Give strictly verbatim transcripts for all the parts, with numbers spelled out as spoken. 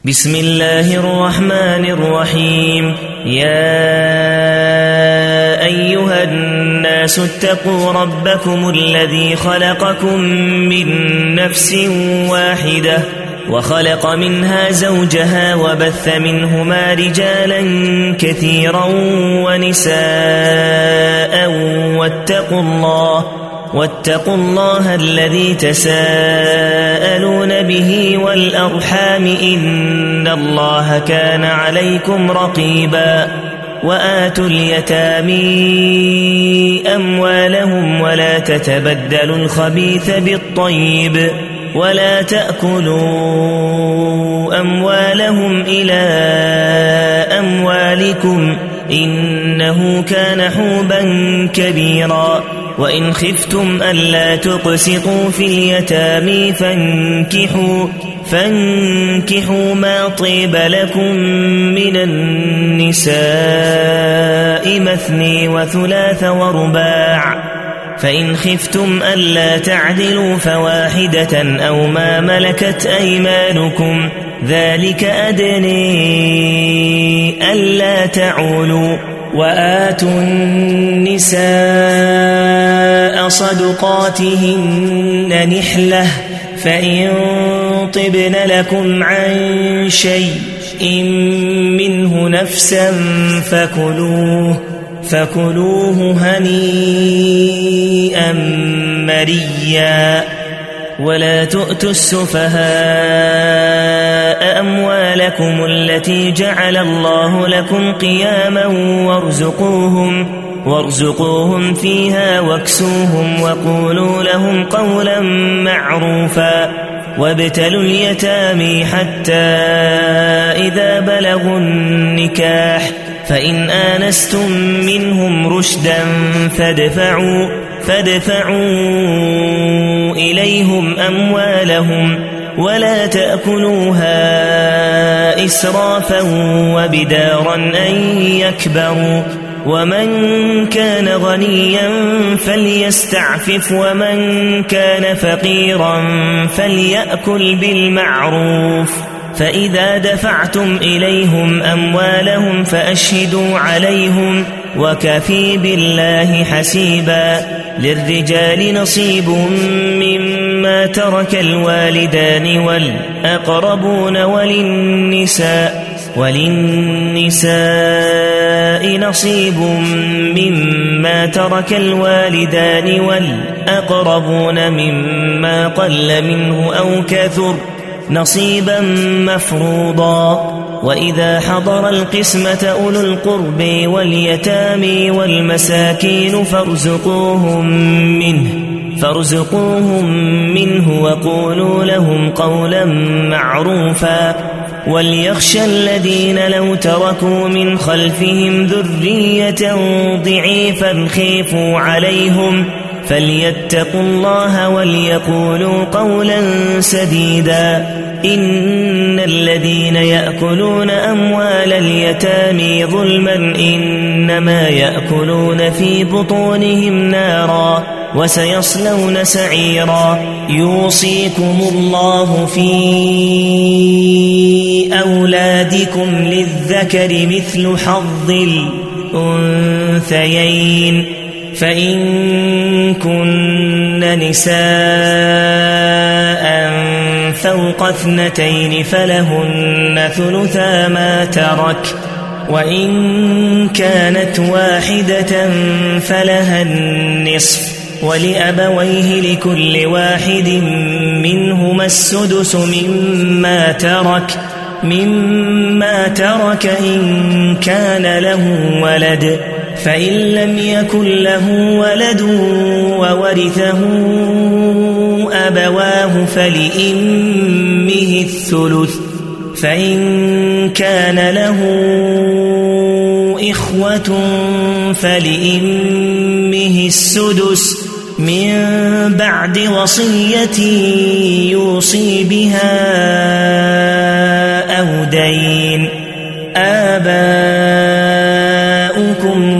بسم الله الرحمن الرحيم. يا أيها الناس اتقوا ربكم الذي خلقكم من نفس واحدة وخلق منها زوجها وبث منهما رجالا كثيرا ونساء واتقوا الله واتقوا الله الذي تساءلون به والأرحام إن الله كان عليكم رقيبا. وآتوا اليتامى أموالهم ولا تتبدلوا الخبيث بالطيب ولا تأكلوا أموالهم إلى أموالكم إنه كان حوبا كبيرا. وإن خفتم ألا تقسطوا في اليتامى فانكحوا فانكحوا ما طيب لكم من النساء مثني وثلاث ورباع. فإن خفتم ألا تعدلوا فواحدة أو ما ملكت أيمانكم ذلك أدني ألا تعولوا. وآتوا النساء صدقاتهن نحلة فإن طبن لكم عن شيء منه نفسا فكلوه فكلوه هنيئا مريا. ولا تؤتوا السفهاء أموالكم التي جعل الله لكم قياما وارزقوهم وارزقوهم فيها واكسوهم وقولوا لهم قولا معروفا. وابتلوا اليتامى حتى إذا بلغوا النكاح فإن آنستم منهم رشدا فادفعوا فادفعوا إليهم أموالهم ولا تأكلوها إسرافا وبدارا أن يكبروا. ومن كان غنيا فليستعفف ومن كان فقيرا فليأكل بالمعروف. فإذا دفعتم إليهم أموالهم فأشهدوا عليهم وكفى بالله حسيبا. للرجال نصيب مما ترك الوالدان والأقربون وللنساء وللنساء نصيب مما ترك الوالدان والأقربون مما قل منه أو كثر نصيبا مفروضا. وإذا حضر القسمة أولو القرب واليتامى والمساكين فارزقوهم منه فارزقوهم منه وقولوا لهم قولا معروفا. وليخشى الذين لو تركوا من خلفهم ذرية ضعيفا خيفوا عليهم فليتقوا الله وليقولوا قولا سديدا. إن الذين يأكلون أموال اليتامى ظلما إنما يأكلون في بطونهم نارا وسيصلون سعيرا. يوصيكم الله في أولادكم للذكر مثل حظ الأنثيين فإن كن نساء فوق اثنتين فلهن ثلثا ما ترك وإن كانت واحدة فلها النصف ولأبويه لكل واحد منهما السدس مما ترك مما ترك إن كان له ولد فإن لم يكن له ولد وورثه أبواه فلأمه الثلث فإن كان له إخوة فلأمه السدس من بعد وصية يوصي بها أو دين. آباؤكم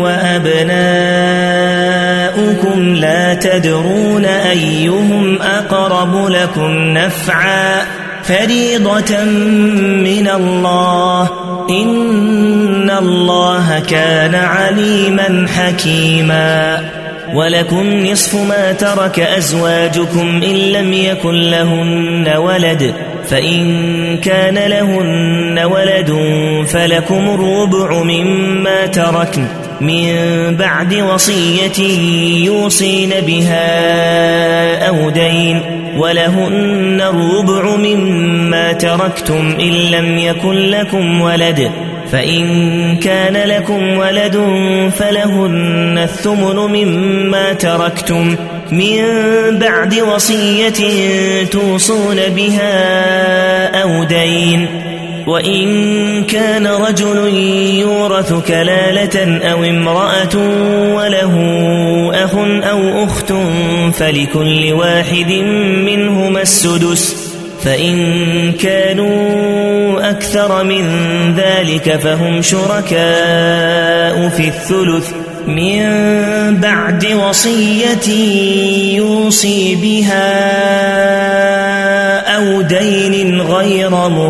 وأبناؤكم لا تدرون أيهم أقرب لكم نفعا فريضة من الله إن الله كان عليما حكيما ولكم نصف ما ترك أزواجكم إن لم يكن لهن ولد فإن كان لهن ولد فلكم الربع مما تركن من بعد وصية يوصين بها أو دين ولهن الربع مما تركتم إن لم يكن لكم ولد فإن كان لكم ولد فلهن الثمن مما تركتم من بعد وصية توصون بها أو دين وإن كان رجل يورث كلالة أو امرأة وله أخ أو أخت فلكل واحد منهما السدس فإن كانوا أكثر من ذلك فهم شركاء في الثلث من بعد وصية يوصي بها أو دين غير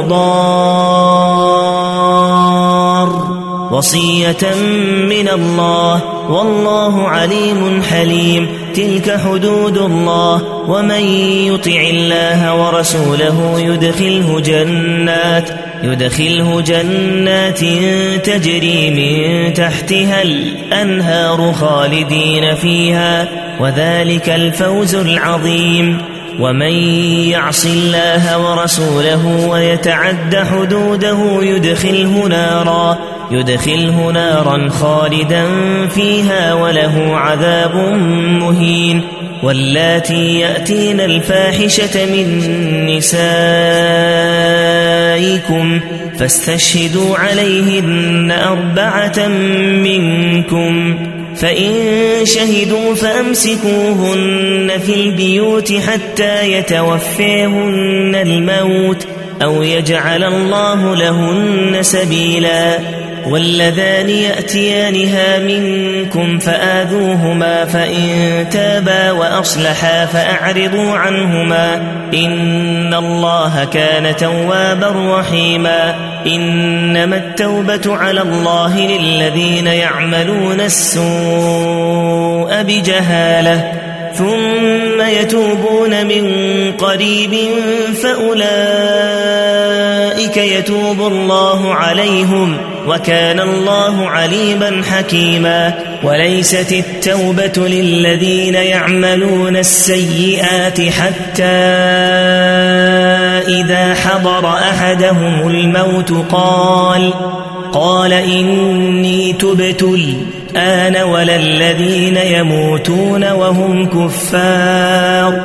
مضار وصية من الله والله عليم حليم تلك حدود الله ومن يطع الله ورسوله يدخله جنات يدخله جنات تجري من تحتها الأنهار خالدين فيها وذلك الفوز العظيم ومن يعص الله ورسوله ويتعد حدوده يدخله نارا يدخله نارا خالدا فيها وله عذاب مهين واللاتي يأتين الفاحشة من نسائكم فاستشهدوا عليهن أربعة منكم فإن شهدوا فأمسكوهن في البيوت حتى يتوفيهن الموت أو يجعل الله لهن سبيلا واللذان يأتيانها منكم فآذوهما فإن تابا وأصلحا فأعرضوا عنهما إن الله كان توابا رحيما إنما التوبة على الله للذين يعملون السوء بجهالة ثم يتوبون من قريب فأولئك يتوب الله عليهم وكان الله عليما حكيما وليست التوبة للذين يعملون السيئات حتى إذا حضر أحدهم الموت قال قال إني تبت الآن ولا الذين يموتون وهم كفار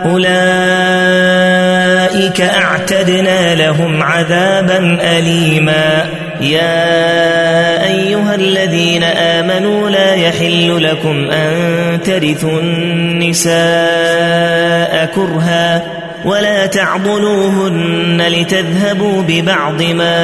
أولئك أعتدنا لهم عذابا أليما يا أيها الذين آمنوا لا يحل لكم أن ترثوا النساء كرها ولا تعضلوهن لتذهبوا ببعض ما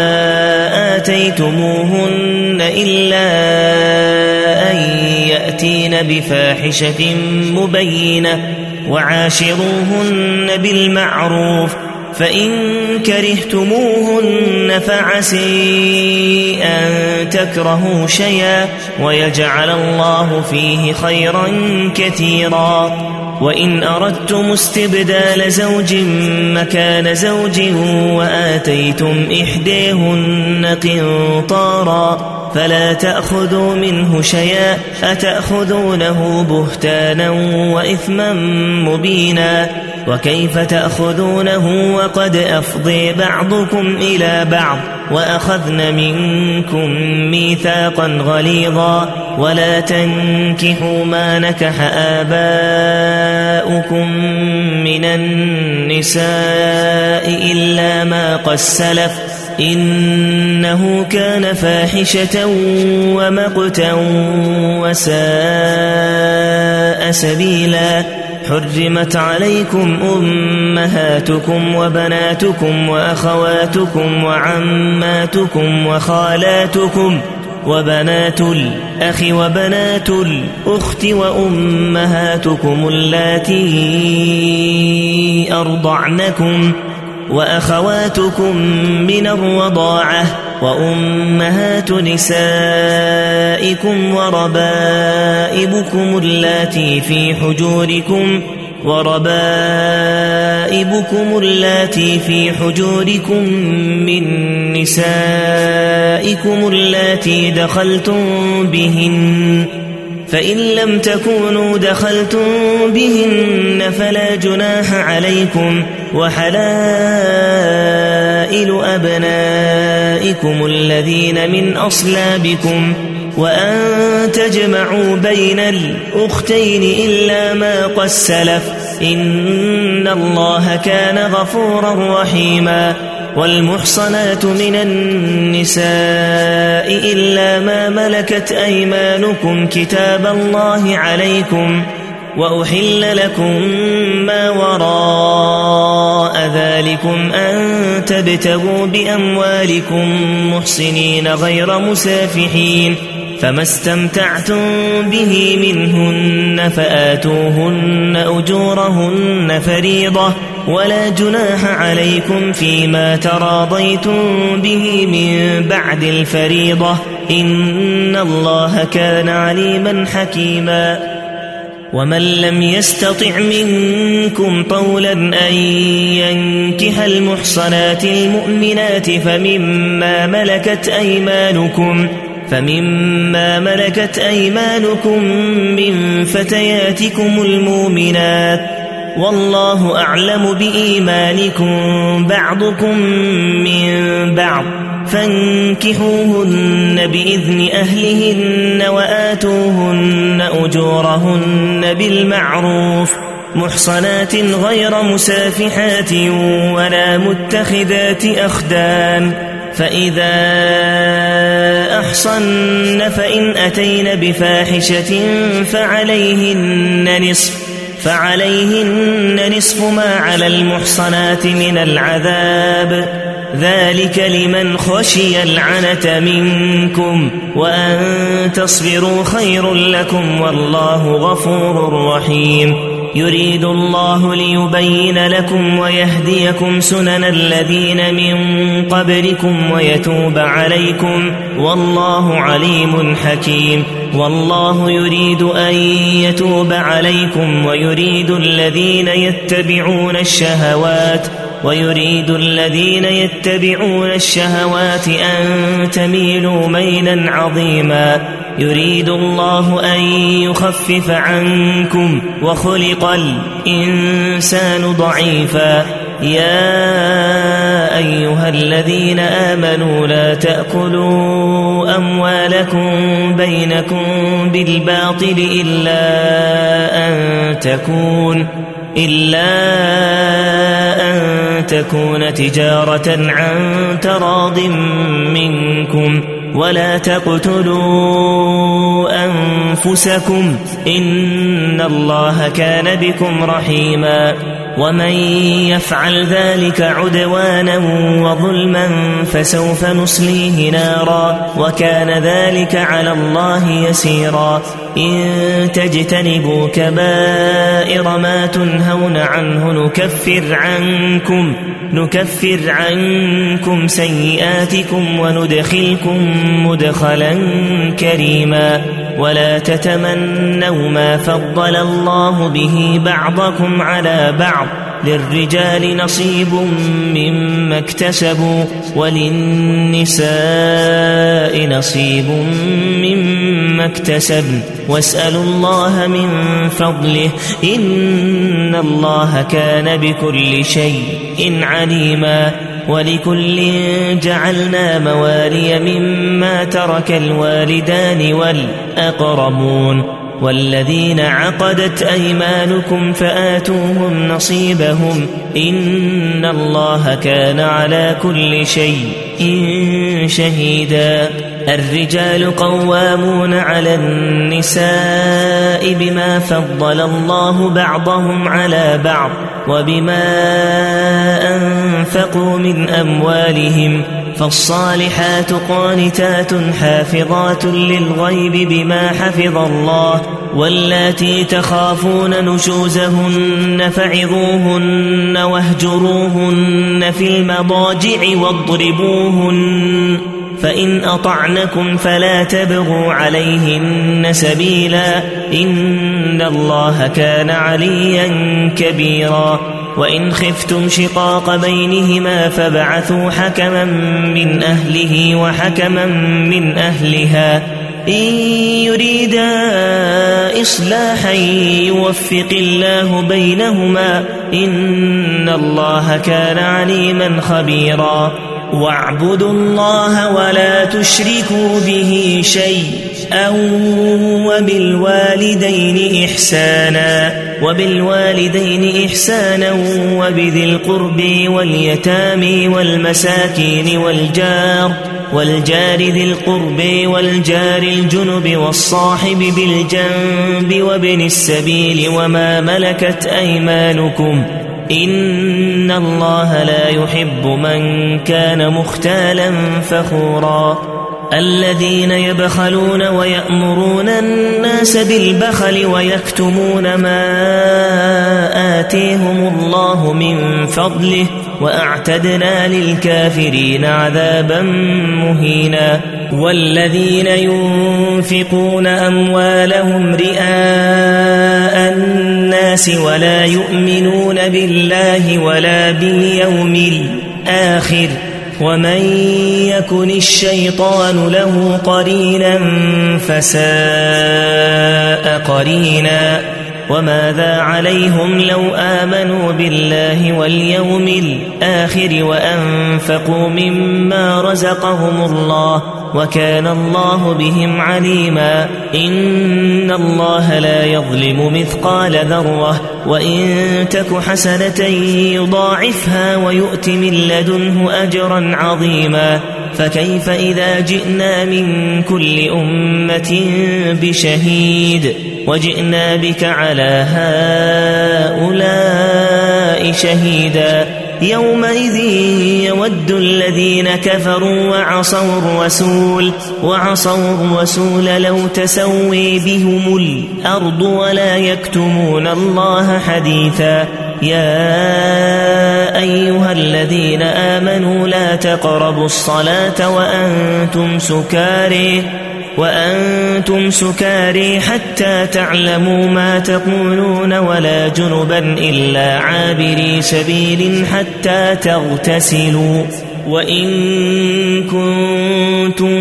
آتيتموهن إلا أن يأتين بفاحشة مبينة وعاشروهن بالمعروف فإن كرهتموهن فعسي أن تكرهوا شيئا ويجعل الله فيه خيرا كثيرا وإن أردتم استبدال زوج مكان زوج وآتيتم إحداهن قنطارا فلا تأخذوا منه شيئا أتأخذونه بهتانا وإثما مبينا وكيف تأخذونه وقد أفضي بعضكم إلى بعض وأخذن منكم ميثاقا غليظا ولا تنكحوا ما نكح آباؤكم من النساء إلا ما قد سلف إنه كان فاحشة ومقتا وساء سبيلا حرمت عليكم أمهاتكم وبناتكم وأخواتكم وعماتكم وخالاتكم وبنات الأخ وبنات الأخت وأمهاتكم اللاتي أرضعنكم وأخواتكم من الرضاعة وأمهات نسائكم وربائبكم اللاتي في حجوركم وربائبكم اللاتي في حجوركم من نسائكم اللاتي دخلتم بهن فإن لم تكونوا دخلتم بهن فلا جناح عليكم وحلائل أبنائكم الذين من أصلابكم وأن تجمعوا بين الأختين إلا ما قد سلف إن الله كان غفورا رحيما والمحصنات من النساء إلا ما ملكت أيمانكم كتاب الله عليكم وأحل لكم ما وراء ذلكم أن تبتغوا بأموالكم محصنين غير مسافحين فما استمتعتم به منهن فآتوهن أجورهن فريضة ولا جناح عليكم فيما تراضيتم به من بعد الفريضة إن الله كان عليما حكيما ومن لم يستطع منكم طولا أن ينكح المحصنات المؤمنات فمما ملكت أيمانكم فمما ملكت أيمانكم من فتياتكم المؤمنات والله أعلم بإيمانكم بعضكم من بعض فانكحوهن بإذن أهلهن وآتوهن أجورهن بالمعروف محصنات غير مسافحات ولا متخذات أخدان فإذا أحصن فإن أتين بفاحشة فعليهن نصف فعليهن نصف ما على المحصنات من العذاب ذلك لمن خشي العنة منكم وأن تصبروا خير لكم والله غفور رحيم يريد الله ليبين لكم ويهديكم سنن الذين من قبلكم ويتوب عليكم والله عليم حكيم والله يريد أن يتوب عليكم ويريد الذين يتبعون الشهوات ويريد الذين يتبعون الشهوات أن تميلوا ميلا عظيما يريد الله أن يخفف عنكم وخلق الإنسان ضعيفا يا أيها الذين آمنوا لا تأكلوا أموالكم بينكم بالباطل إلا أن تكون إلا أن تكون تجارة عن تراض منكم ولا تقتلوا أنفسكم إن الله كان بكم رحيما ومن يفعل ذلك عدوانا وظلما فسوف نصليه نارا وكان ذلك على الله يسيرا إن تجتنبوا كبائر ما تنهون عنه نكفر عنكم نكفر عنكم سيئاتكم وندخلكم مدخلا كريما ولا تتمنوا ما فضل الله به بعضكم على بعض للرجال نصيب مما اكتسبوا وللنساء نصيب مما اكتسبن واسألوا الله من فضله إن الله كان بكل شيء عليما ولكل جعلنا موالي مما ترك الوالدان والأقربون والذين عقدت أيمانكم فآتوهم نصيبهم إن الله كان على كل شيء شهيدا الرجال قوامون على النساء بما فضل الله بعضهم على بعض وبما أنفقوا من أموالهم فالصالحات قانتات حافظات للغيب بما حفظ الله واللاتي تخافون نشوزهن فعظوهن واهجروهن في المضاجع واضربوهن فإن أطعنكم فلا تبغوا عليهن سبيلا إن الله كان عليا كبيرا وإن خفتم شقاق بينهما فابعثوا حكما من أهله وحكما من أهلها إن يريدا إصلاحا يوفق الله بينهما إن الله كان عليما خبيرا واعبدوا الله ولا تشركوا به شيئا وبالوالدين إحسانا وبالوالدين إحسانا وبذي القرب واليتامى والمساكين والجار والجار ذي القرب والجار الجنب والصاحب بالجنب وابن السبيل وما ملكت أيمانكم إن الله لا يحب من كان مختالا فخورا الذين يبخلون ويأمرون الناس بالبخل ويكتمون ما آتيهم الله من فضله وأعتدنا للكافرين عذابا مهينا والذين ينفقون أموالهم رئاء الناس ولا يؤمنون بالله ولا باليوم الآخر ومن يكن الشيطان له قرينا فساء قرينا وماذا عليهم لو آمنوا بالله واليوم الآخر وأنفقوا مما رزقهم الله وكان الله بهم عليما إن الله لا يظلم مثقال ذرة وإن تك حسنة يضاعفها ويؤت من لدنه أجرا عظيما فكيف إذا جئنا من كل أمة بشهيد وجئنا بك على هؤلاء شهيدا يومئذ يود الذين كفروا وعصوا الرسول وعصوا الرسول لو تسوي بهم الأرض ولا يكتمون الله حديثا يا أيها الذين آمنوا لا تقربوا الصلاة وأنتم سكارى وأنتم سكارى حتى تعلموا ما تقولون ولا جنبا إلا عابري سبيل حتى تغتسلوا وإن كنتم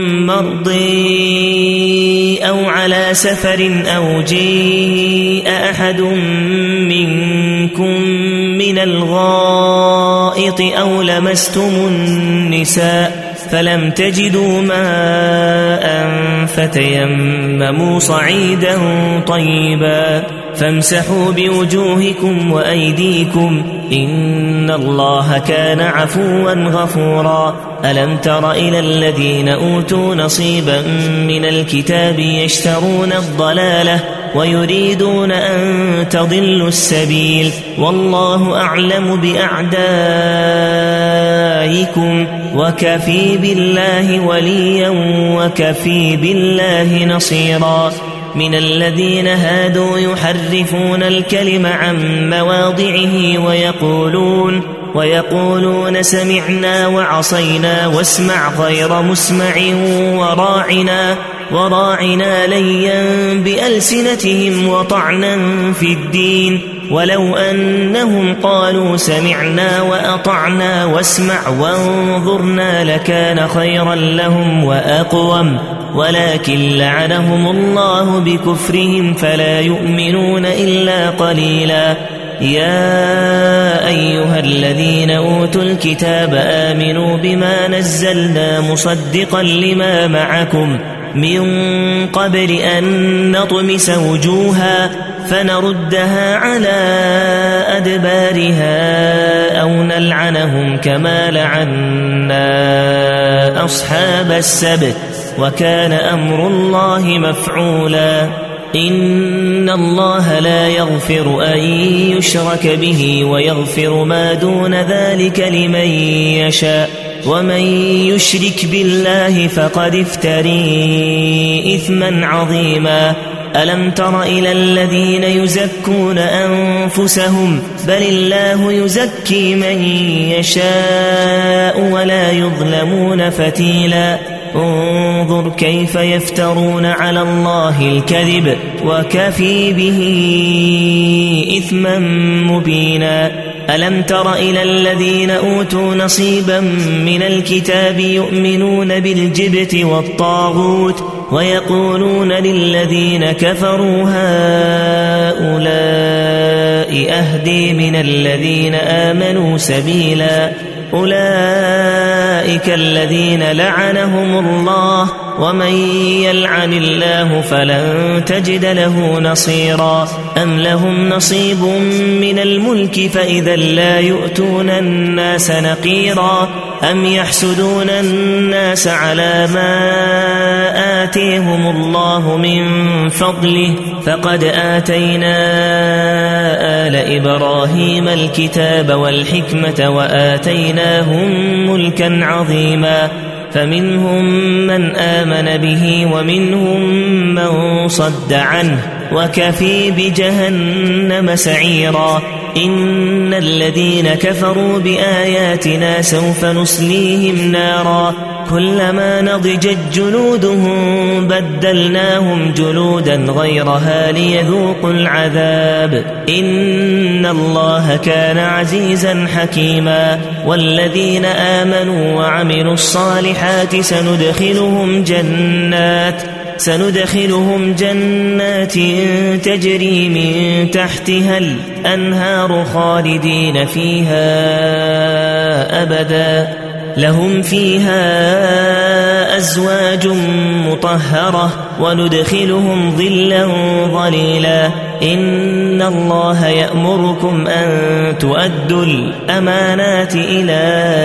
مرضى أو على سفر أو جاء أحد منكم من الغائط أو لمستم النساء فلم تجدوا ماء فتيمموا صعيدا طيبا فامسحوا بوجوهكم وأيديكم إن الله كان عفوا غفورا ألم تر إلى الذين أوتوا نصيبا من الكتاب يشترون الضلالة ويريدون أن تضلوا السبيل والله أعلم بأعدائكم وكفي بالله وليا وكفي بالله نصيرا من الذين هادوا يحرفون الكلم عن مواضعه ويقولون ويقولون سمعنا وعصينا واسمع غير مسمع وراعنا وراعنا ليا بألسنتهم وطعنا في الدين ولو أنهم قالوا سمعنا وأطعنا واسمع وانظرنا لكان خيرا لهم وأقوم ولكن لعنهم الله بكفرهم فلا يؤمنون إلا قليلا يا أيها الذين أوتوا الكتاب آمنوا بما نزلنا مصدقا لما معكم من قبل أن نطمس وجوها فنردها على أدبارها أو نلعنهم كما لعنا أصحاب السبت وكان أمر الله مفعولا إن الله لا يغفر أن يشرك به ويغفر ما دون ذلك لمن يشاء ومن يشرك بالله فقد افتري إثما عظيما ألم تر إلى الذين يزكون أنفسهم بل الله يزكي من يشاء ولا يظلمون فتيلا انظر كيف يفترون على الله الكذب وكفي به إثما مبينا ألم تر إلى الذين أوتوا نصيبا من الكتاب يؤمنون بالجبت والطاغوت ويقولون للذين كفروا هؤلاء أهدي من الذين آمنوا سبيلا أولئك الذين لعنهم الله ومن يلعن الله فلن تجد له نصيرا أم لهم نصيب من الملك فإذا لا يؤتون الناس نقيرا أم يحسدون الناس على ما آتيهم الله من فضله فقد آتينا آل إبراهيم الكتاب والحكمة وآتيناهم ملكا عظيما فمنهم من آمن به ومنهم من صد عنه وكفي بجهنم سعيرا إن الذين كفروا بآياتنا سوف نصليهم نارا كلما نضجت جلودهم بدلناهم جلودا غيرها ليذوقوا العذاب إن الله كان عزيزا حكيما والذين آمنوا وعملوا الصالحات سندخلهم جنات سندخلهم جنات تجري من تحتها الأنهار خالدين فيها أبدا لهم فيها أزواج مطهرة وندخلهم ظلا ظليلا إن الله يأمركم أن تؤدوا الأمانات إلى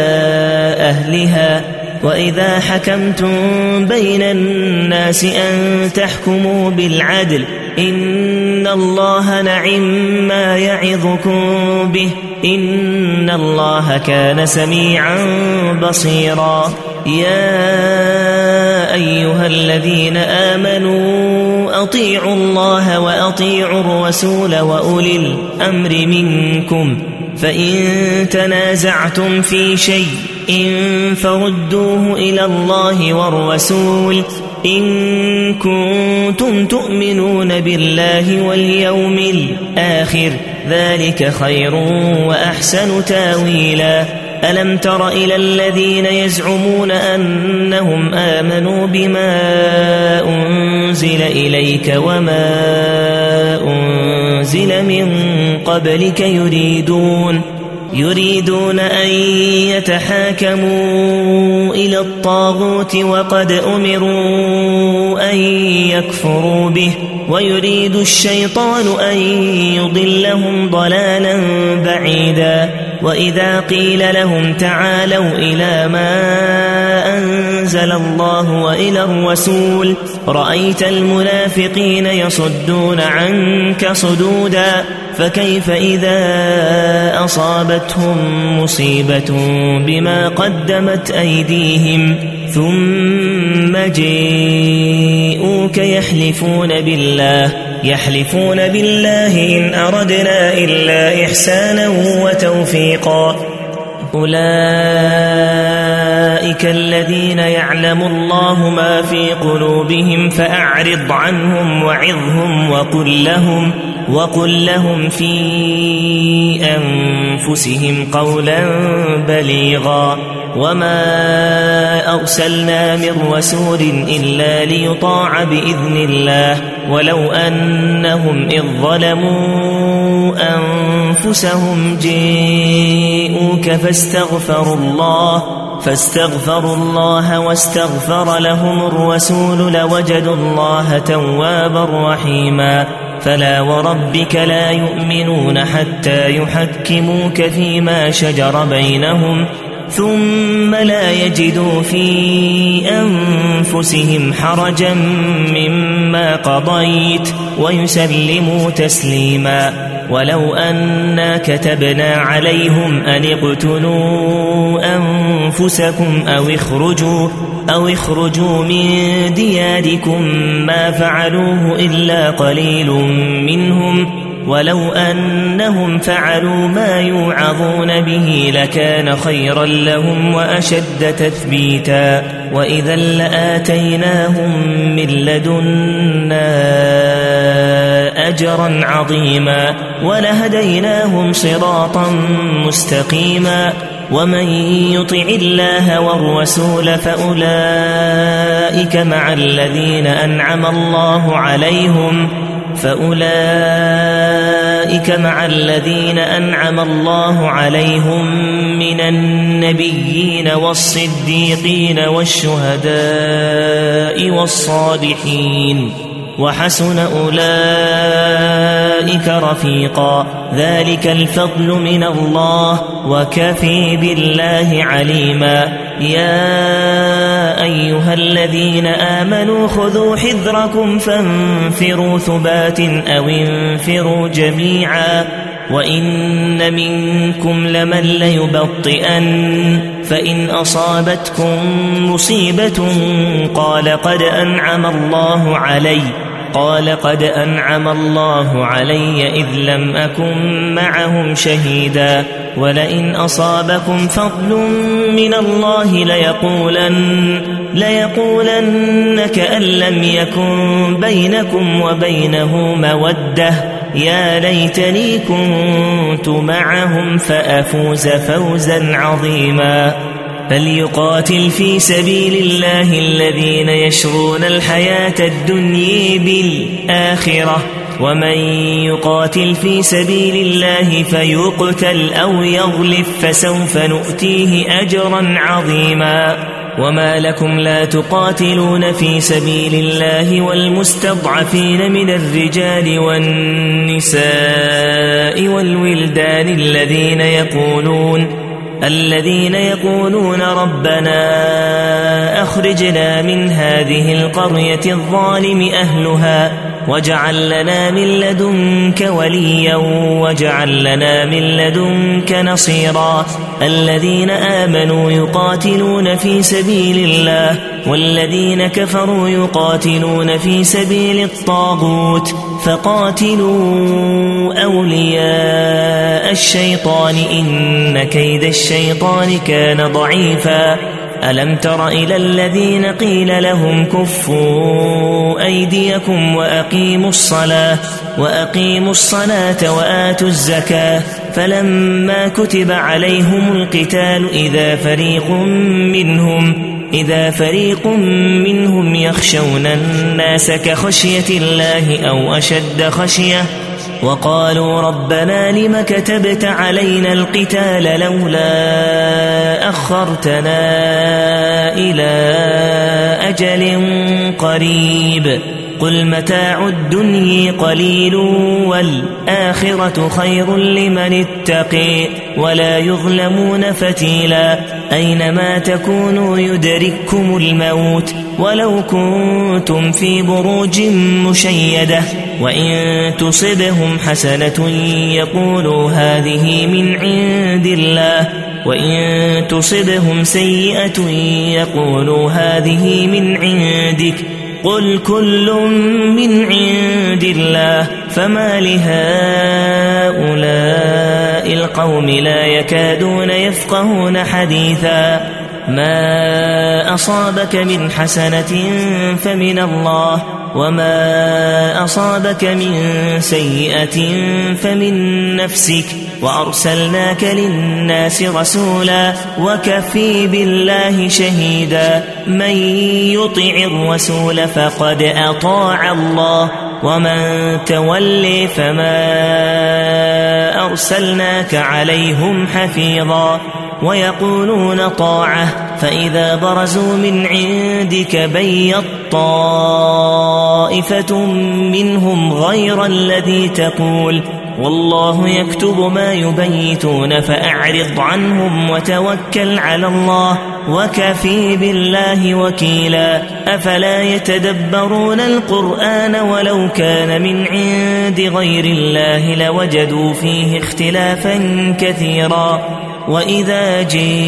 أهلها وإذا حكمتم بين الناس أن تحكموا بالعدل إن الله نعم ما يعظكم به إن الله كان سميعا بصيرا يا أيها الذين آمنوا أطيعوا الله وأطيعوا الرسول وأولي الأمر منكم فإن تنازعتم في شيء إن فردوه إلى الله والرسول إن كنتم تؤمنون بالله واليوم الآخر ذلك خير وأحسن تاويلا ألم تر إلى الذين يزعمون أنهم آمنوا بما أنزل إليك وما أنزل من قبلك يريدون يريدون أن يتحاكموا إلى الطاغوت وقد أمروا أن يكفروا به ويريد الشيطان أن يضلهم ضلالا بعيدا وإذا قيل لهم تعالوا إلى ما أنزل الله وإلى الرسول رأيت المنافقين يصدون عنك صدودا فكيف إذا أصابتهم مصيبة بما قدمت أيديهم ثم جاءوك يحلفون بالله يحلفون بالله إن أردنا إلا إحسانا وتوفيقا أولئك الذين يعلم الله ما في قلوبهم فأعرض عنهم وعظهم وقل لهم وقل لهم في أنفسهم قولا بليغا وما أرسلنا من رسول إلا ليطاع بإذن الله ولو أنهم إذ ظلموا أنفسهم جاءوك فاستغفروا الله فاستغفروا الله واستغفر لهم الرسول لوجدوا الله توابا رحيما فلا وربك لا يؤمنون حتى يحكموك فيما شجر بينهم ثم لا يجدوا في أنفسهم حرجا مما قضيت ويسلموا تسليما. ولو أنا كتبنا عليهم أن اقتلوا أنفسكم أو اخرجوا, أو اخرجوا من دياركم ما فعلوه إلا قليل منهم، ولو أنهم فعلوا ما يوعظون به لكان خيرا لهم وأشد تثبيتا، وإذا لآتيناهم من لدنا أجرا عظيما ولهديناهم صراطا مستقيما. ومن يطع الله والرسول فأولئك مع الذين أنعم الله عليهم فأولئك مع الذين أنعم الله عليهم من النبيين والصديقين والشهداء والصالحين وحسن أولئك رفيقا. ذلك الفضل من الله وكفي بالله عليما. يا أيها الذين آمنوا خذوا حذركم فانفروا ثبات أو انفروا جميعا وإن منكم لمن ليبطئن فإن أصابتكم مصيبة قال قد أنعم الله علي قال قد أنعم الله علي إذ لم أكن معهم شهيدا ولئن أصابكم فضل من الله ليقولن, ليقولن كأن لم يكن بينكم وبينه مودة يا ليتني كنت معهم فأفوز فوزا عظيما. فليقاتل في سبيل الله الذين يشرون الحياة الدنيا بالآخرة ومن يقاتل في سبيل الله فيقتل أو يغلب فسوف نؤتيه أجرا عظيما. وما لكم لا تقاتلون في سبيل الله والمستضعفين من الرجال والنساء والولدان الذين يقولون الذين يقولون ربنا أخرجنا من هذه القرية الظالم أهلها واجعل لنا من لدنك وليا واجعل لنا من لدنك نصيرا. الذين آمنوا يقاتلون في سبيل الله والذين كفروا يقاتلون في سبيل الطاغوت فقاتلوا أولياء الشيطان إن كيد الشيطان كان ضعيفا. ألم تر إلى الذين قيل لهم كفوا أيديكم وأقيموا الصلاة وأقيموا الصلاة وآتوا الزكاة فلما كتب عليهم القتال إذا فريق منهم إذا فريق منهم يخشون الناس كخشية الله أو أشد خشية وقالوا ربنا لم كتبت علينا القتال لولا أخرتنا إلى أجل قريب قل متاع الدنيا قليل والآخرة خير لمن اتقي ولا يظلمون فتيلا. أينما تكونوا يدرككم الموت ولو كنتم في بروج مشيدة وإن تصبهم حسنة يقولوا هذه من عند الله وإن تصبهم سيئة يقولوا هذه من عندك قل كل من عند الله فما لهؤلاء القوم لا يكادون يفقهون حديثا. ما أصابك من حسنة فمن الله وما أصابك من سيئة فمن نفسك وأرسلناك للناس رسولا وكفي بالله شهيدا. من يطع الرسول فقد أطاع الله ومن تولي فما أرسلناك عليهم حفيظا. ويقولون طاعة فإذا برزوا من عندك بيت طائفة منهم غير الذي تقول والله يكتب ما يبيتون فأعرض عنهم وتوكل على الله وكفي بالله وكيلا أفلا يتدبرون القرآن ولو كان من عند غير الله لوجدوا فيه اختلافا كثيرا وإذا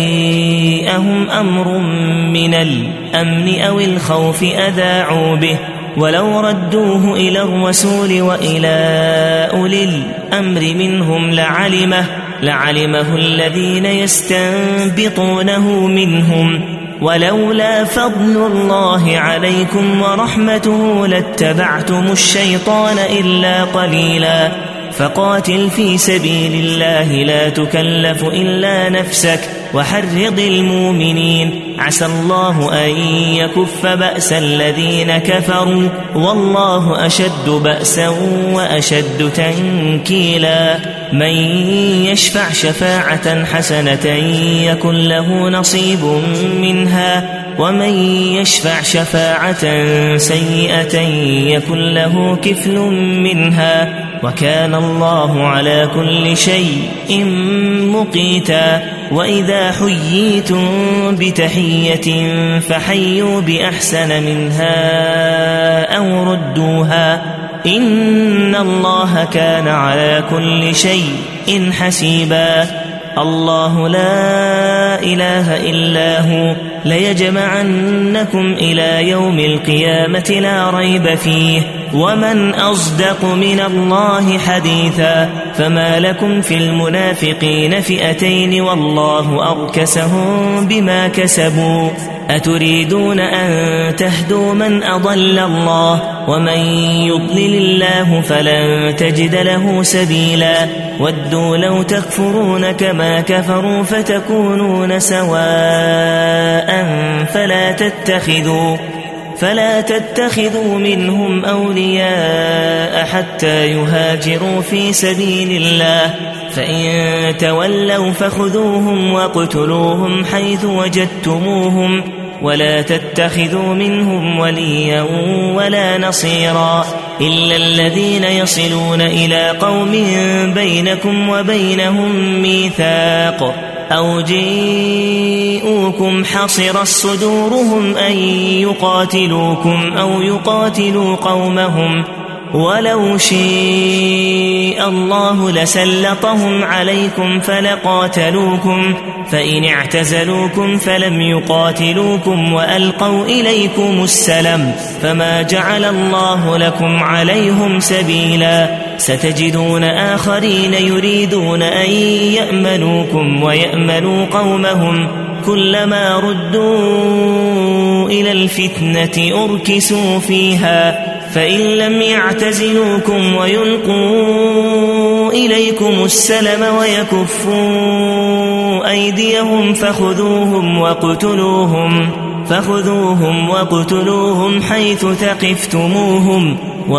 جاءهم أمر من الأمن أو الخوف أذاعوا به ولو ردوه إلى الرسول وإلى أولي الأمر منهم لعلمه لعلمه الذين يستنبطونه منهم ولولا فضل الله عليكم ورحمته لاتبعتم الشيطان إلا قليلا فقاتل في سبيل الله لا تكلف إلا نفسك وحرض المؤمنين عسى الله أن يكف بأس الذين كفروا والله أشد بأسا وأشد تنكيلا من يشفع شفاعة حسنة يكن له نصيب منها ومن يشفع شفاعة سيئة يكن له كفل منها وكان الله على كل شيء مقيتا وإذا حييتم بتحية فحيوا بأحسن منها أو ردوها إن الله كان على كل شيء حسيبا الله لا إله إلا هو ليجمعنكم إلى يوم القيامة لا ريب فيه ومن أصدق من الله حديثا فما لكم في المنافقين فئتين والله أركسهم بما كسبوا أتريدون أن تهدوا من أضل الله ومن يضلل الله فلن تجد له سبيلا ودوا لو تكفرون كما كفروا فتكونون سواء فلا تتخذوا فلا تتخذوا منهم أولياء حتى يهاجروا في سبيل الله فإن تولوا فخذوهم واقتلوهم حيث وجدتموهم ولا تتخذوا منهم وليا ولا نصيرا إلا الذين يصلون إلى قوم بينكم وبينهم ميثاق أو جيءوكم حصرت صدورهم أن يقاتلوكم أو يقاتلوا قومهم ولو شاء الله لسلطهم عليكم فلقاتلوكم فإن اعتزلوكم فلم يقاتلوكم وألقوا إليكم السلم فما جعل الله لكم عليهم سبيلا ستجدون آخرين يريدون أن يأمنوكم ويأمنوا قومهم كلما ردوا إلى الفتنة أركسوا فيها فإن لم يعتزلوكم ويلقوا إليكم السلم ويكفوا أيديهم فخذوهم وقتلوهم فخذوهم وقتلوهم حيث ثقفتموهم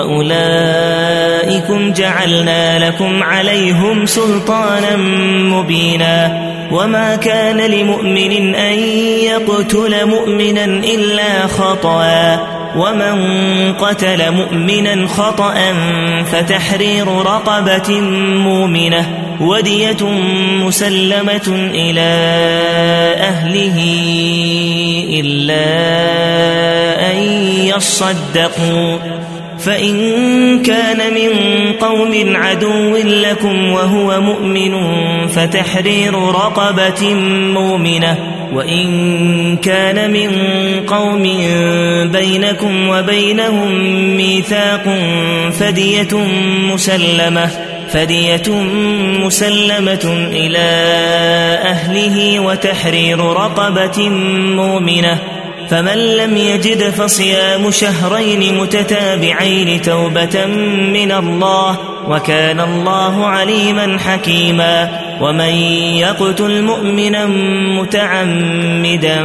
وأولئكم جعلنا لكم عليهم سلطانا مبينا وما كان لمؤمن أن يقتل مؤمنا إلا خطأ ومن قتل مؤمنا خطأ فتحرير رقبة مؤمنة ودية مسلمة إلى أهله إلا أن يصدقوا فإن كان من قوم عدو لكم وهو مؤمن فتحرير رقبة مؤمنة وإن كان من قوم بينكم وبينهم ميثاق فدية مسلمة فدية مسلمة إلى أهله وتحرير رقبة مؤمنة فمن لم يجد فصيام شهرين متتابعين توبة من الله وكان الله عليما حكيما ومن يقتل مؤمنا متعمدا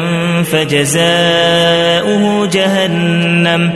فجزاؤه جهنم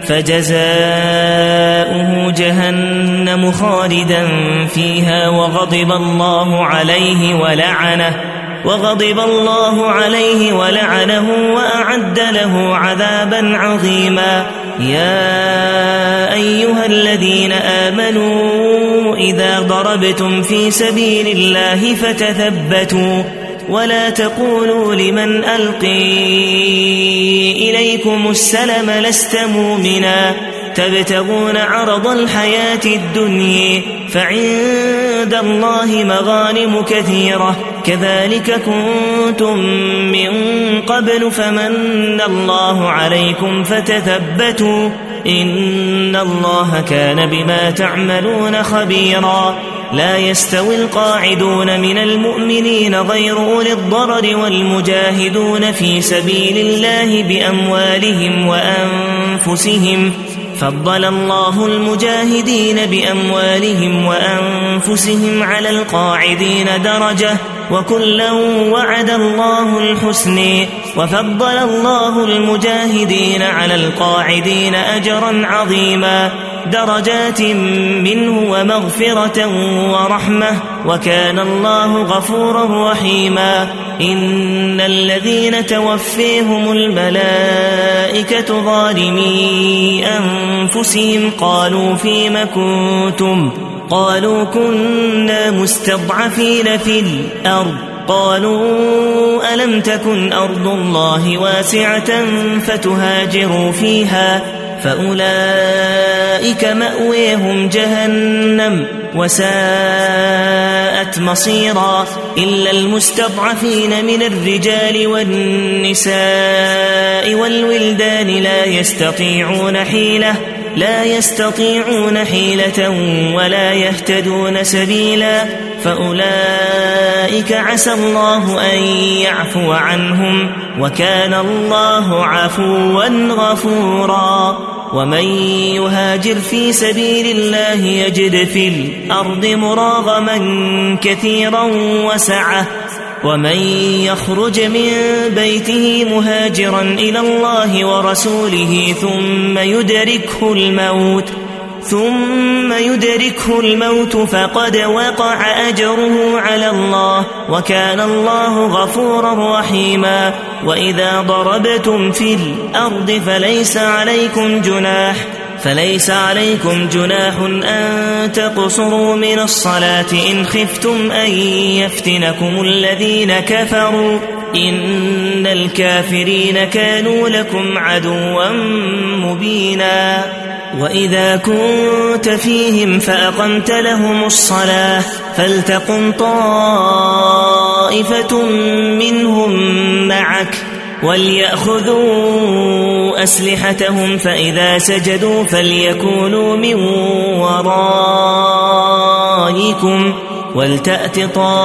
فجزاؤه جهنم خالدا فيها وغضب الله عليه ولعنه وغضب الله عليه ولعنه وأعد له عذابا عظيما يا أيها الذين آمنوا إذا ضربتم في سبيل الله فتثبتوا ولا تقولوا لمن ألقي إليكم السلم لست مؤمنا تبتغون عرض الحياة الدنيا فعند الله مغانم كثيرة كذلك كنتم من قبل فمن الله عليكم فتثبتوا إن الله كان بما تعملون خبيرا لا يستوي القاعدون من المؤمنين غير أولي الضرر والمجاهدون في سبيل الله بأموالهم وأنفسهم فضل الله المجاهدين بأموالهم وأنفسهم على القاعدين درجة وكلا وعد الله الحسن وفضل الله المجاهدين على القاعدين أجرا عظيما درجات منه ومغفرة ورحمة وكان الله غفورا رحيما إن الذين توفيهم الملائكة ظالمي أنفسهم قالوا فيم كنتم قالوا كنا مستضعفين في الأرض قالوا ألم تكن أرض الله واسعة فتهاجروا فيها فأولئك مأويهم جهنم وساءت مصيرا إلا المستضعفين من الرجال والنساء والولدان لا يستطيعون حيلة لا يستطيعون حيلة ولا يهتدون سبيلا فأولئك عسى الله أن يعفو عنهم وكان الله عفوا غفورا ومن يهاجر في سبيل الله يجد في الأرض مراغما كثيرا وسعة ومن يخرج من بيته مهاجرا إلى الله ورسوله ثم يدركه الموت ثم يدركه الموت فقد وقع أجره على الله وكان الله غفورا رحيما وإذا ضربتم في الأرض فليس عليكم جناح فليس عليكم جناح أن تقصروا من الصلاة إن خفتم أن يفتنكم الذين كفروا إن الكافرين كانوا لكم عدوا مبينا وإذا كنت فيهم فأقمت لهم الصلاة فلتقم طائفة منهم معك وليأخذوا أسلحتهم فإذا سجدوا فليكونوا من ورائكم ولتأت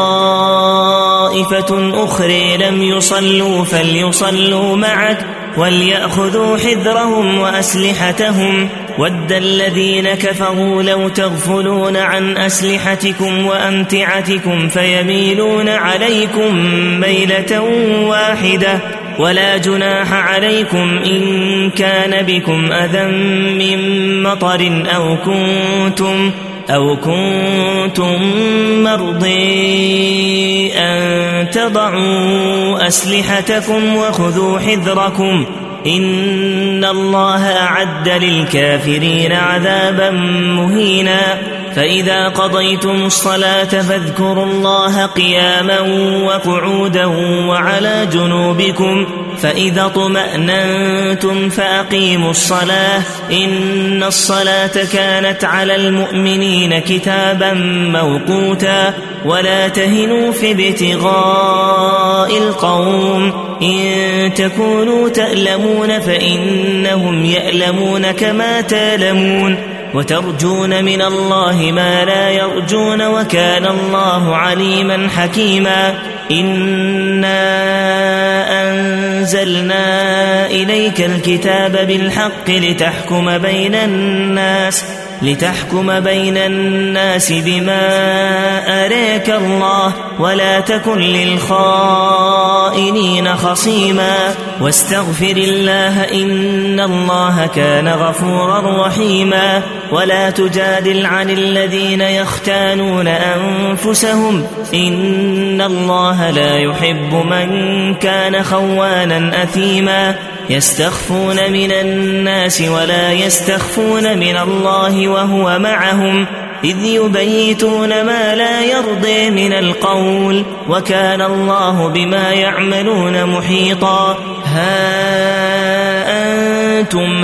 طائفة أخرى لم يصلوا فليصلوا معك وليأخذوا حذرهم وأسلحتهم ود الذين كفروا لو تغفلون عن أسلحتكم وأمتعتكم فيميلون عليكم ميلة واحدة ولا جناح عليكم إن كان بكم أذى من مطر أو كنتم أو كنتم مرضي أن تضعوا أسلحتكم وخذوا حذركم إن الله أعد للكافرين عذابا مهينا فإذا قضيتم الصلاة فاذكروا الله قياما وقعودا وعلى جنوبكم فإذا اطمأننتم فأقيموا الصلاة إن الصلاة كانت على المؤمنين كتابا موقوتا ولا تهنوا في ابتغاء القوم إن تكونوا تألمون فإنهم يألمون كما تألمون وترجون من الله ما لا يرجون وكان الله عليما حكيما إنا أنزلنا إليك الكتاب بالحق لتحكم بين الناس لتحكم بين الناس بما أراك الله ولا تكن للخائنين خصيما واستغفر الله إن الله كان غفورا رحيما ولا تجادل عن الذين يختانون أنفسهم إن الله لا يحب من كان خوانا أثيما يستخفون من الناس ولا يستخفون من الله وهو معهم إذ يبيتون ما لا يرضي من القول وكان الله بما يعملون محيطا. ها أنتم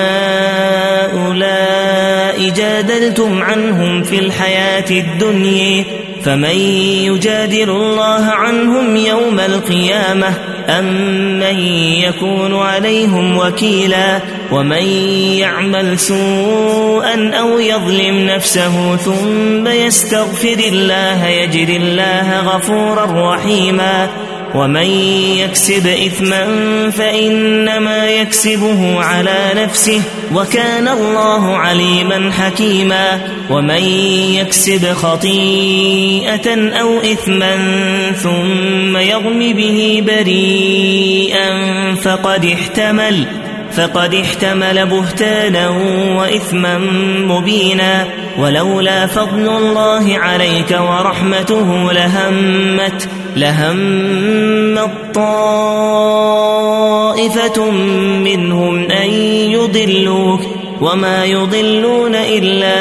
هؤلاء جادلتم عنهم في الحياة الدنيا فمن يجادل الله عنهم يوم القيامة أم من يكون عليهم وكيلا. ومن يعمل سوءا أو يظلم نفسه ثم يستغفر الله يجد الله غفورا رحيما. ومن يكسب إثما فإنما يكسبه على نفسه وكان الله عليما حكيما. ومن يكسب خطيئة أو إثما ثم يرم به بريئا فقد احتمل فقد احتمل بهتانا وإثما مبينا. ولولا فضل الله عليك ورحمته لهمت لهمت طائفة منهم أن يضلوك وما يضلون إلا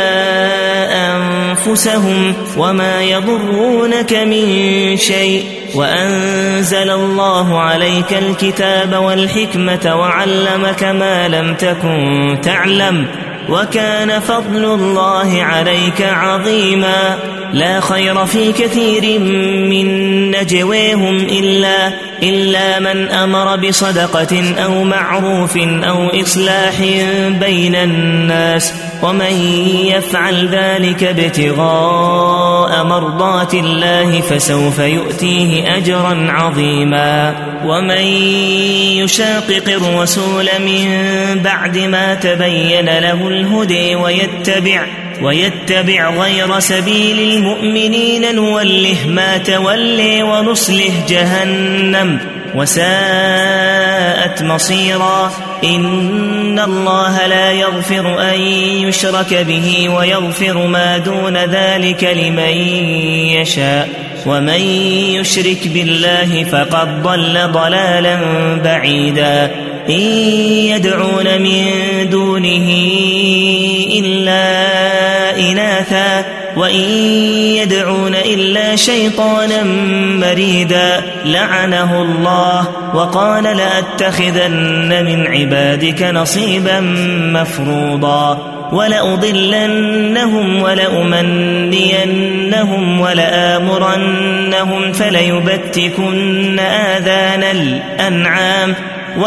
أنفسهم وما يضرونك من شيء. وأنزل الله عليك الكتاب والحكمة وعلمك ما لم تكن تعلم وكان فضل الله عليك عظيما. لا خير في كثير من نجويهم إلا, إلا من أمر بصدقة أو معروف أو إصلاح بين الناس ومن يفعل ذلك ابتغاء مرضات الله فسوف يؤتيه أجرا عظيما. ومن يشاقق الرسول من بعد ما تبين له الهدى ويتبع ويتبع غير سبيل المؤمنين نوله ما تولي ونصله جهنم وساءت مصيرا. إن الله لا يغفر أن يشرك به ويغفر ما دون ذلك لمن يشاء ومن يشرك بالله فقد ضل ضلالا بعيدا. إن يدعون من دونه إلا إناثا وإن يدعون إلا شيطانا مريدا لعنه الله وقال لأتخذن من عبادك نصيبا مفروضا. ولأضلنهم ولأمنينهم ولآمرنهم فليبتكن آذان الأنعام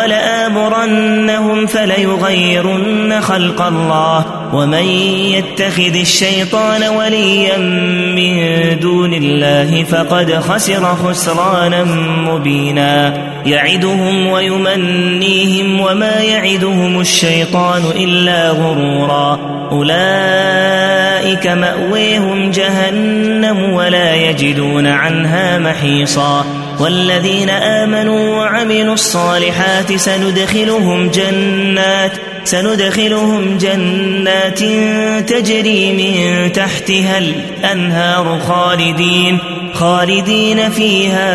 ولآمرنهم فليغيرن خلق الله. ومن يتخذ الشيطان وليا من دون الله فقد خسر خسرانا مبينا. يعدهم ويمنيهم وما يعدهم الشيطان إلا غرورا. أولئك مأويهم جهنم ولا يجدون عنها محيصا. والذين آمنوا وعملوا الصالحات سندخلهم جنات سندخلهم جنات تجري من تحتها الأنهار خالدين خالدين فيها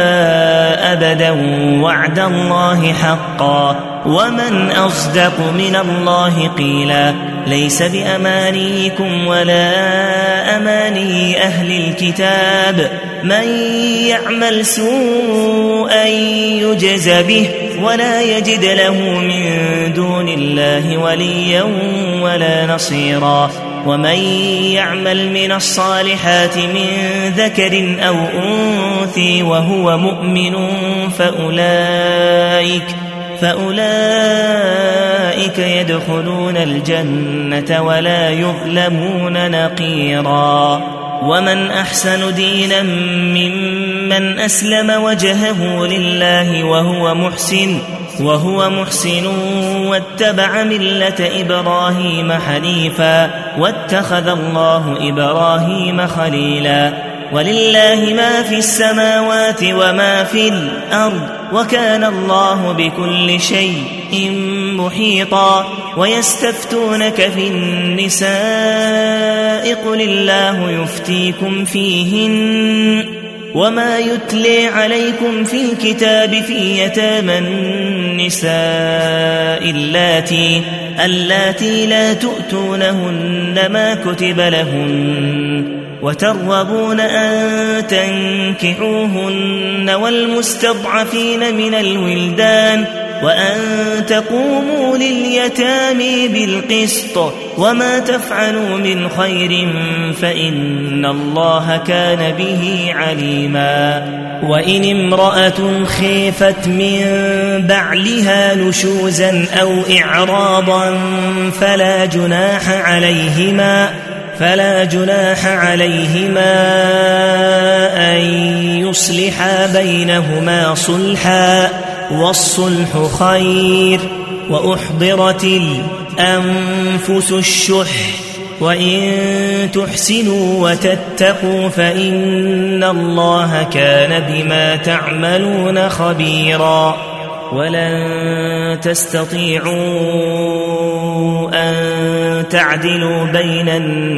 أبدا وعد الله حقا. ومن أصدق من الله قيلا. ليس بأمانيكم ولا أماني أهل الكتاب من يعمل سوءا يجز به ولا يجد له من دون الله وليا ولا نصيرا. ومن يعمل من الصالحات من ذكر أو أنثى وهو مؤمن فأولئك فأولئك يدخلون الجنة ولا يظلمون نقيرا. ومن أحسن دينا ممن أسلم وجهه لله وهو محسن وهو محسن واتبع ملة إبراهيم حنيفا واتخذ الله إبراهيم خليلا. ولله ما في السماوات وما في الأرض وكان الله بكل شيء محيطا. ويستفتونك في النساء قل الله يفتيكم فيهن وما يتلي عليكم في الكتاب في يتامى النساء اللاتي اللاتي لا تؤتونهن ما كتب لهن وترغبون أن تنكحوهن والمستضعفين من الولدان وأن تقوموا لليتامى بالقسط وما تفعلوا من خير فإن الله كان به عليما. وإن امرأة خيفت من بعلها نشوزا أو إعراضا فلا جناح عليهما فلا جناح عليهما أن يصلحا بينهما صلحا والصلح خير. وأحضرت الأنفس الشح وإن تحسنوا وتتقوا فإن الله كان بما تعملون خبيرا. ولن تستطيعوا أن تعدلوا بين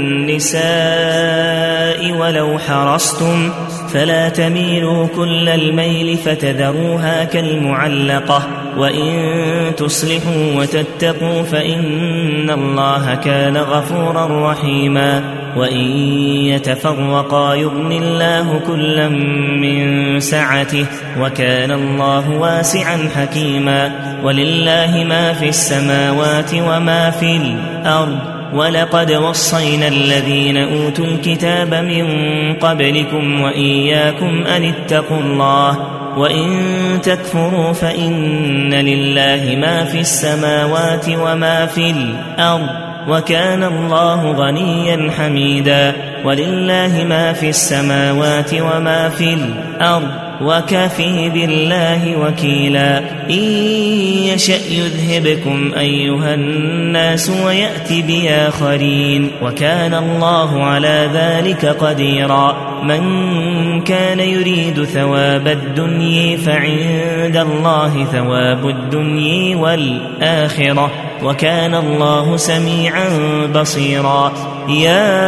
النساء ولو حرصتم فلا تميلوا كل الميل فتذروها كالمعلقة وإن تصلحوا وتتقوا فإن الله كان غفورا رحيما. وإن يتفرقا يغن الله كلا من سعته وكان الله واسعا حكيما. ولله ما في السماوات وما في الأرض ولقد وصينا الذين أوتوا الكتاب من قبلكم وإياكم أن اتقوا الله وإن تكفروا فإن لله ما في السماوات وما في الأرض وكان الله غنيا حميدا. ولله ما في السماوات وما في الأرض وكفى بالله وكيلا. إن يشأ يذهبكم أيها الناس ويأتي بآخرين وكان الله على ذلك قديرا. من كان يريد ثواب الدنيا فعند الله ثواب الدنيا والآخرة وكان الله سميعا بصيرا. يا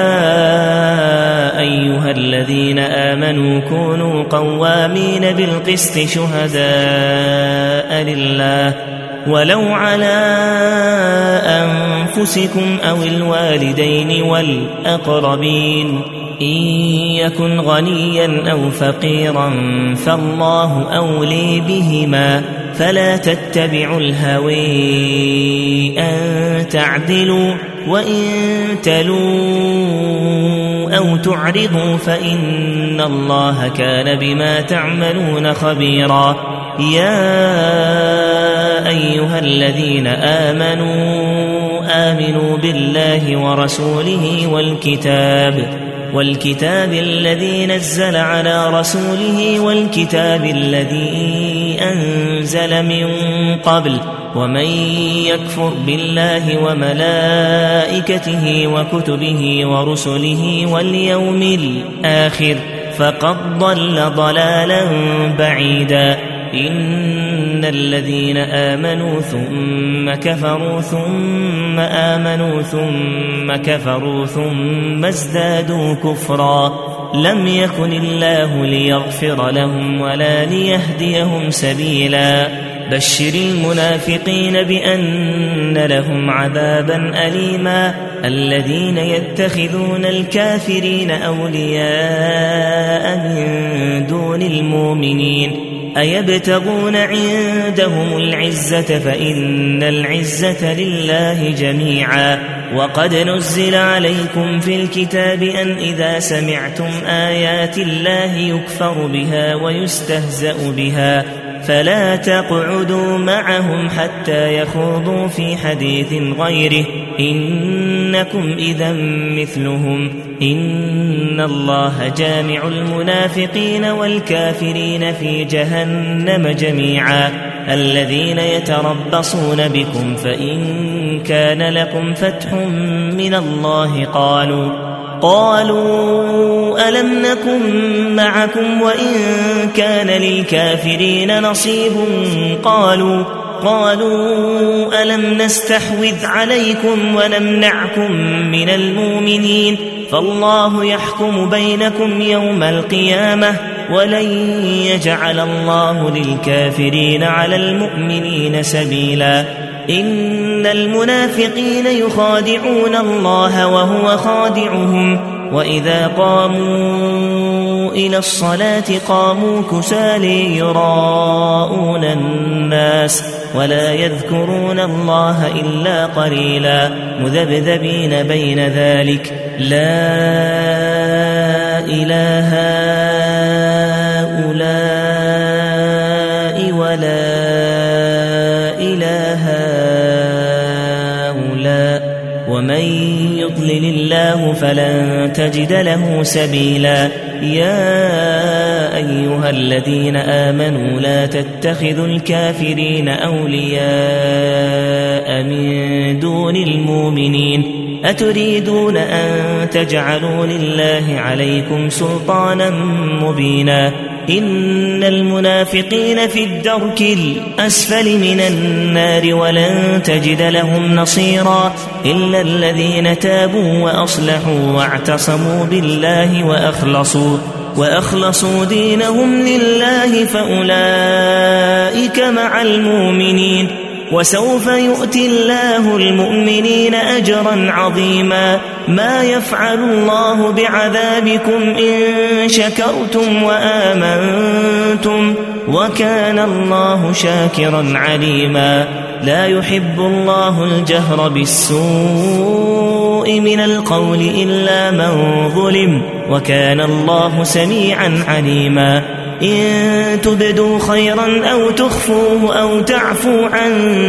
أيها الذين آمنوا كونوا قوامين بالقسط شهداء لله ولو على أنفسكم أو الوالدين والأقربين إن يكن غنيا أو فقيرا فالله أولي بهما فلا تتبعوا الهوى أن تعدلوا وإن تلوا أو تعرضوا فإن الله كان بما تعملون خبيرا. يا أيها الذين آمنوا آمنوا بالله ورسوله والكتاب والكتاب الذي نزل على رسوله والكتاب الذي أنزل من قبل ومن يكفر بالله وملائكته وكتبه ورسله واليوم الآخر فقد ضل ضلالا بعيدا. إن الذين آمنوا ثم كفروا ثم آمنوا ثم كفروا ثم ازدادوا كفرا لم يكن الله ليغفر لهم ولا ليهديهم سبيلا. بشر المنافقين بأن لهم عذابا أليما. الذين يتخذون الكافرين أولياء من دون المؤمنين أيبتغون عندهم العزة فإن العزة لله جميعا. وقد نزل عليكم في الكتاب أن إذا سمعتم آيات الله يكفر بها ويستهزأ بها فلا تقعدوا معهم حتى يخوضوا في حديث غيره إنكم إذا مثلهم إن الله جامع المنافقين والكافرين في جهنم جميعا. الذين يتربصون بكم فإن كان لكم فتح من الله قالوا قالوا ألم نكن معكم وإن كان للكافرين نصيب قالوا قالوا ألم نستحوذ عليكم ونمنعكم من المؤمنين فالله يحكم بينكم يوم القيامة ولن يجعل الله للكافرين على المؤمنين سبيلا إن المنافقين يخادعون الله وهو خادعهم وإذا قاموا إلى الصلاة قاموا كسالى يراءون الناس ولا يذكرون الله إلا قليلا مذبذبين بين ذلك لا إله هؤلاء ولا إله هؤلاء ومن يضلل الله فلن تجد له سبيلا يا أيها الذين آمنوا لا تتخذوا الكافرين أولياء من دون المؤمنين أتريدون أن تجعلوا لله عليكم سلطانا مبينا إن المنافقين في الدرك الأسفل من النار ولن تجد لهم نصيرا إلا الذين تابوا وأصلحوا واعتصموا بالله وأخلصوا وأخلصوا دينهم لله فأولئك مع المؤمنين وسوف يؤتي الله المؤمنين أجرا عظيما ما يفعل الله بعذابكم إن شكرتم وآمنتم وكان الله شاكرا عليما لا يحب الله الجهر بالسوء من القول إلا من ظلم وكان الله سميعا عليما إن تبدوا خيرا أو تخفوه أو تعفوا عن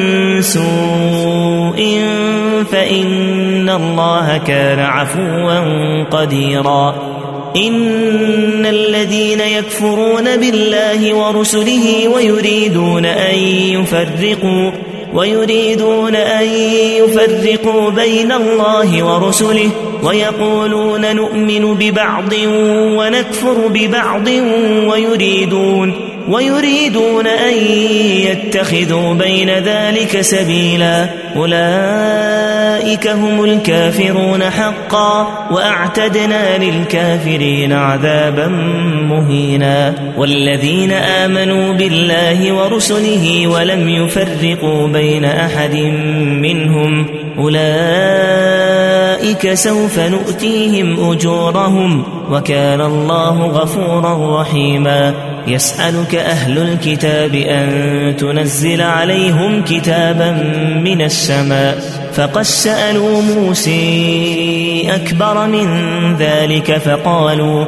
سوء فإن الله كان عفوا قديرا إن الذين يكفرون بالله ورسله ويريدون أن يفرقوا ويريدون أن يفرقوا بين الله ورسله ويقولون نؤمن ببعض ونكفر ببعض ويريدون ويريدون أن يتخذوا بين ذلك سبيلا أولئك هم الكافرون حقا وأعتدنا للكافرين عذابا مهينا والذين آمنوا بالله ورسله ولم يفرقوا بين أحد منهم أولئك سوف نؤتيهم أجورهم وكان الله غفورا رحيما يسألك أهل الكتاب أن تنزل عليهم كتابا من السماء فقد سألوا موسى أكبر من ذلك فقالوا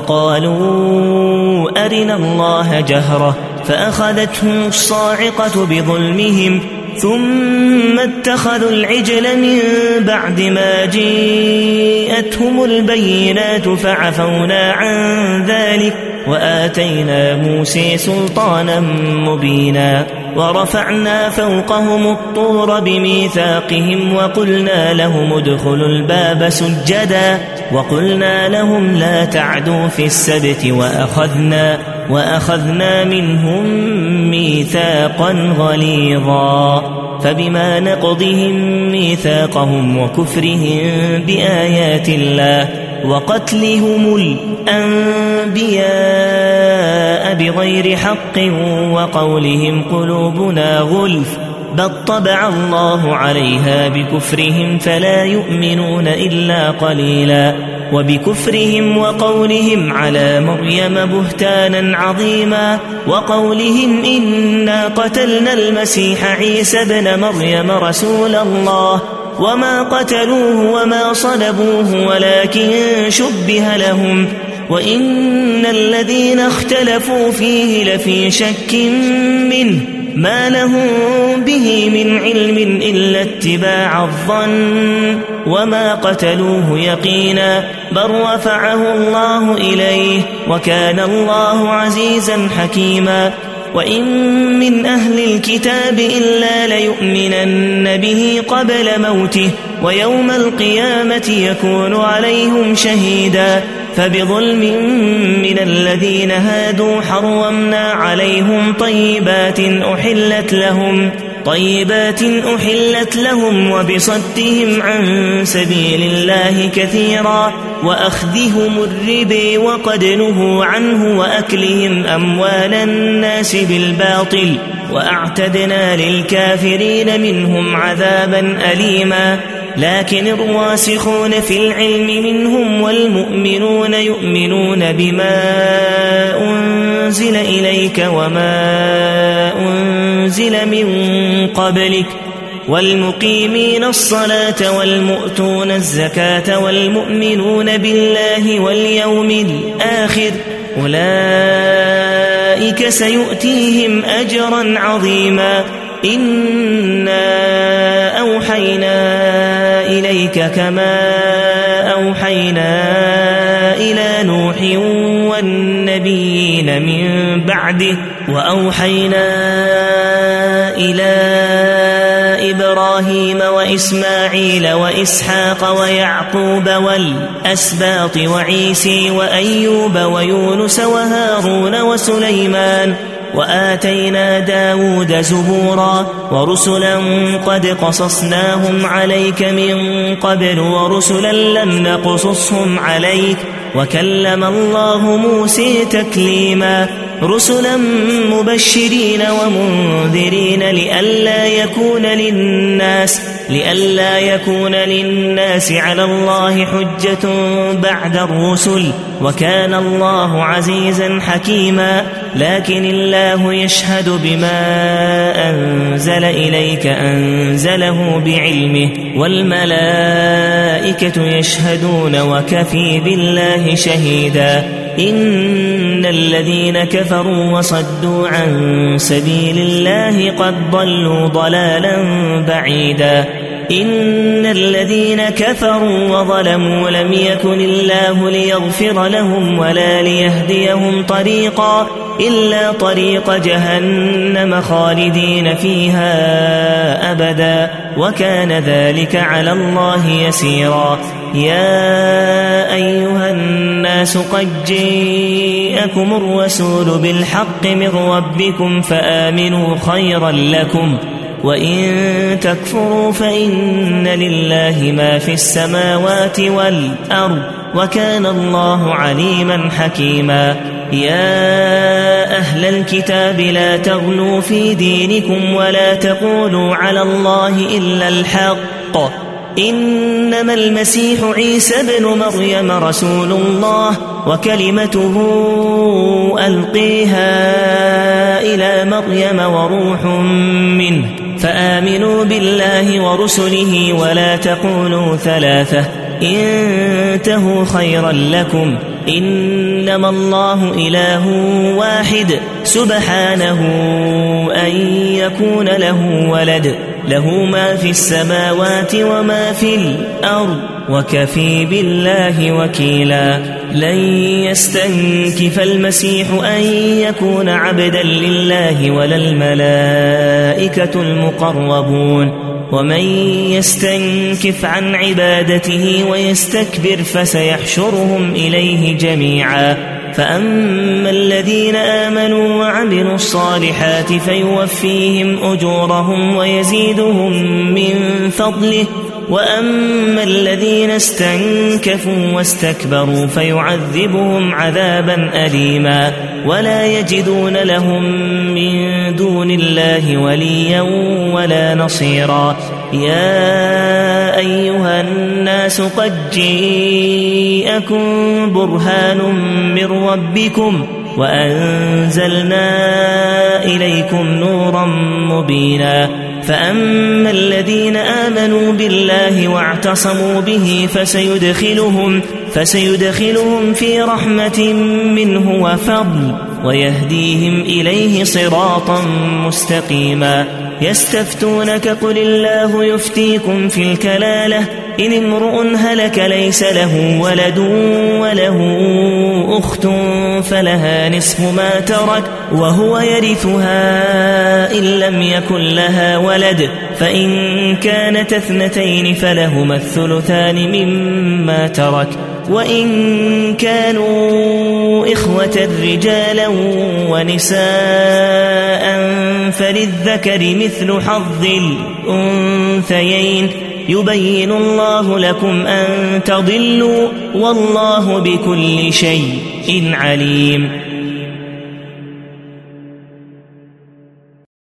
فقالوا أرنا الله جهرة فأخذتهم الصاعقة بظلمهم ثم اتخذوا العجل من بعد ما جاءتهم البينات فعفونا عن ذلك وآتينا موسى سلطانا مبينا ورفعنا فوقهم الطور بميثاقهم وقلنا لهم ادخلوا الباب سجدا وقلنا لهم لا تعدوا في السبت وأخذنا وأخذنا منهم ميثاقا غليظا فبما نقضهم ميثاقهم وكفرهم بآيات الله وقتلهم الأنبياء بغير حق وقولهم قلوبنا غلف بل طبع الله عليها بكفرهم فلا يؤمنون إلا قليلا وبكفرهم وقولهم على مريم بهتانا عظيما وقولهم إنا قتلنا المسيح عيسى ابن مريم رسول الله وما قتلوه وما صلبوه ولكن شبه لهم وإن الذين اختلفوا فيه لفي شك منه ما لهم به من علم إلا اتباع الظن وما قتلوه يقينا بل رفعه الله إليه وكان الله عزيزا حكيما وإن من أهل الكتاب إلا ليؤمنن به قبل موته ويوم القيامة يكون عليهم شهيدا فبظلم من الذين هادوا حرمنا عليهم طيبات أحلت لهم طيبات أحلت لهم وبصدهم عن سبيل الله كثيرا وأخذهم الربا وقد نهوا عنه وأكلهم أموال الناس بالباطل وأعتدنا للكافرين منهم عذابا أليما. لكن الراسخون في العلم منهم والمؤمنون يؤمنون بما أنزل إليك وما أنزل من قبلك والمقيمين الصلاة والمؤتون الزكاة والمؤمنون بالله واليوم الآخر أولئك سيؤتيهم أجرا عظيما. إنا أوحينا إليك كما أوحينا إلى نوح والنبيين من بعده وأوحينا إلى إبراهيم وإسماعيل وإسحاق ويعقوب والأسباط وعيسى وأيوب ويونس وهارون وسليمان وآتينا داود زبورا ورسلا قد قصصناهم عليك من قبل ورسلا لم نقصصهم عليك وكلم الله موسى تكليما. رسلا مبشرين ومنذرين لئلا يكون للناس لئلا يكون للناس على الله حجة بعد الرسل وكان الله عزيزا حكيما. لكن الله يشهد بما أنزل إليك أنزله بعلمه والملائكة يشهدون وكفى بالله شهيدا. إن الذين كفروا وصدوا عن سبيل الله قد ضلوا ضلالا بعيدا. إن الذين كفروا وظلموا لم يكن الله ليغفر لهم ولا ليهديهم طريقا إلا طريق جهنم خالدين فيها أبدا وكان ذلك على الله يسيرا. يا أيها الناس قد جاءكم الرسول بالحق من ربكم فآمنوا خيرا لكم وإن تكفروا فإن لله ما في السماوات والأرض وكان الله عليما حكيما. يا أهل الكتاب لا تغلوا في دينكم ولا تقولوا على الله إلا الحق إنما المسيح عيسى ابن مريم رسول الله وكلمته ألقيها إلى مريم وروح منه فآمنوا بالله ورسله ولا تقولوا ثلاثة انتهوا خيرا لكم إنما الله إله واحد سبحانه أن يكون له ولد له ما في السماوات وما في الأرض وكفى بالله وكيلا. لن يستنكف المسيح أن يكون عبدا لله ولا الملائكة المقربون ومن يستنكف عن عبادته ويستكبر فسيحشرهم إليه جميعا. فأما الذين آمنوا وعملوا الصالحات فيوفيهم أجورهم ويزيدهم من فضله وأما الذين استنكفوا واستكبروا فيعذبهم عذابا أليما ولا يجدون لهم من دون الله وليا ولا نصيرا. يا أيها الناس قد جاءكم برهان من ربكم وأنزلنا إليكم نورا مبينا. فأما الذين آمنوا بالله واعتصموا به فسيدخلهم, فسيدخلهم في رحمة منه وفضل ويهديهم إليه صراطا مستقيما. يستفتونك قل الله يفتيكم في الكلالة إن امرؤ هلك ليس له ولد وله أخت فلها نصف ما ترك وهو يرثها إن لم يكن لها ولد فإن كانت اثنتين فلهما الثلثان مما ترك وإن كانوا إخوة رجالا ونساء فللذكر مثل حظ الأنثيين يبين الله لكم أن تضلوا والله بكل شيء عليم.